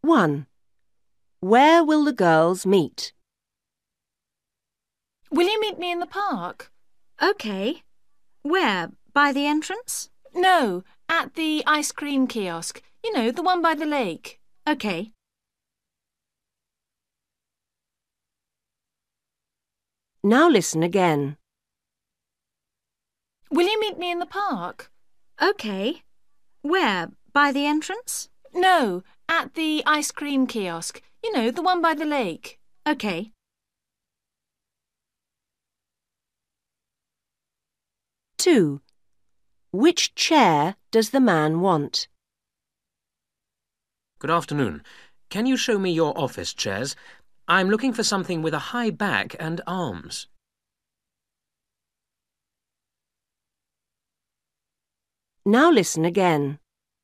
1. Where will the girls meet? Will you meet me in the park? OK. Where? By the entrance? No, at the ice cream kiosk. You know, the one by the lake. OK. Now listen again. Will you meet me in the park? OK. Where? By the entrance? No, at the ice cream kiosk. You know, the one by the lake. OK. Two. Which chair does the man want? Good afternoon. Can you show me your office chairs? I'm looking for something with a high back and arms. Now listen again.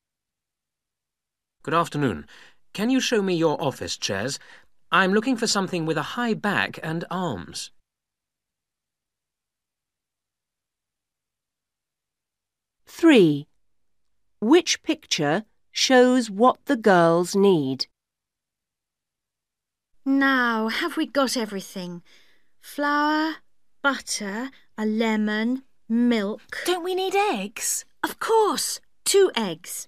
Good afternoon. Can you show me your office chairs? I'm looking for something with a high back and arms. 3. Which picture shows what the girls need? Now, have we got everything? Flour, butter, a lemon, milk. Don't we need eggs? Of course, 2 eggs.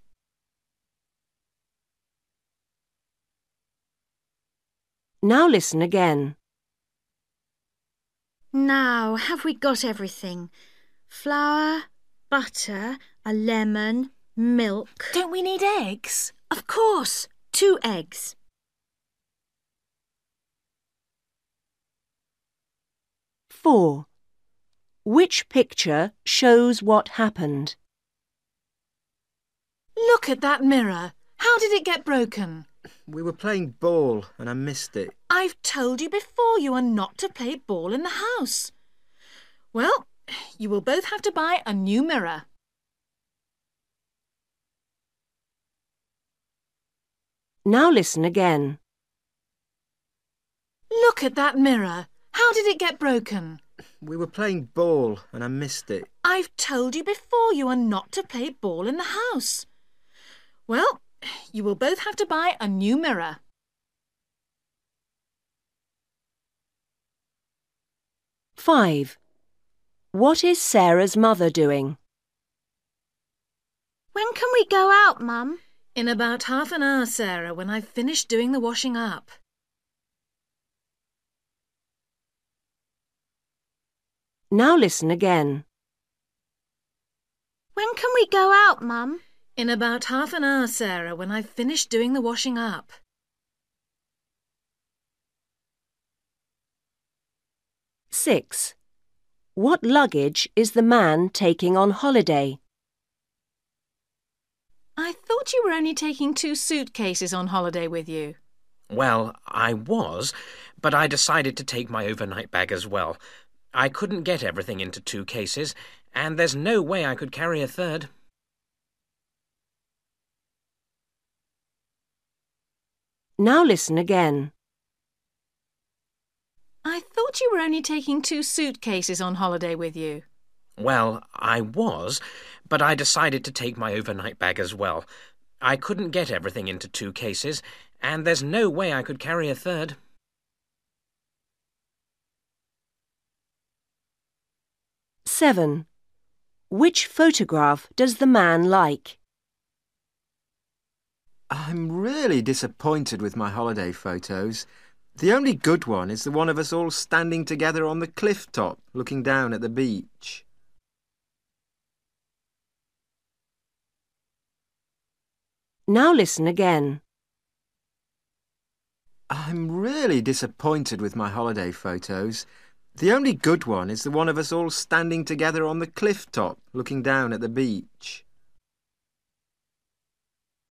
Now listen again. Now, have we got everything? Flour, butter, a lemon, milk. Don't we need eggs? Of course, 2 eggs. Four. Which picture shows what happened? Look at that mirror. How did it get broken? We were playing ball and I missed it. I've told you before you are not to play ball in the house. Well, you will both have to buy a new mirror. Now listen again. Look at that mirror. How did it get broken? We were playing ball and I missed it. I've told you before you are not to play ball in the house. Well, you will both have to buy a new mirror. Five. What is Sarah's mother doing? When can we go out, Mum? In about half an hour, Sarah, when I've finished doing the washing up. Now listen again. When can we go out, Mum? In about half an hour, Sarah, when I've finished doing the washing up. 6. What luggage is the man taking on holiday? I thought you were only taking 2 suitcases on holiday with you. Well, I was, but I decided to take my overnight bag as well. I couldn't get everything into 2 cases, and there's no way I could carry a third. Now listen again. I thought you were only taking 2 suitcases on holiday with you. Well, I was, but I decided to take my overnight bag as well. I couldn't get everything into 2 cases, and there's no way I could carry a third. 7. Which photograph does the man like? I'm really disappointed with my holiday photos. The only good one is the one of us all standing together on the cliff top, looking down at the beach. Now listen again. I'm really disappointed with my holiday photos. The only good one is the one of us all standing together on the cliff top, looking down at the beach.